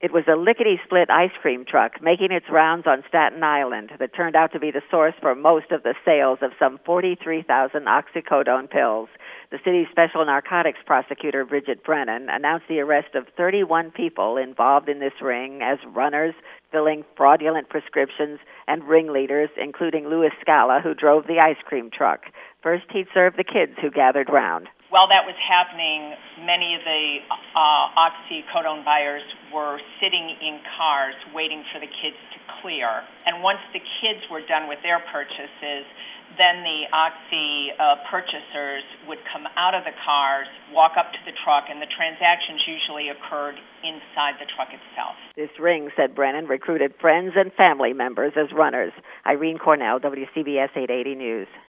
It was a lickety-split ice cream truck making its rounds on Staten Island that turned out to be the source for most of the sales of some 43,000 oxycodone pills. The city's special narcotics prosecutor, Bridget Brennan, announced the arrest of 31 people involved in this ring as runners, filling fraudulent prescriptions, and ringleaders, including Louis Scala, who drove the ice cream truck. First, he'd serve the kids who gathered round. While that was happening, many of the oxycodone buyers were sitting in cars waiting for the kids to clear. And once the kids were done with their purchases, then the oxy purchasers would come out of the cars, walk up to the truck, and the transactions usually occurred inside the truck itself. This ring, said Brennan, recruited friends and family members as runners. Irene Cornell, WCBS 880 News.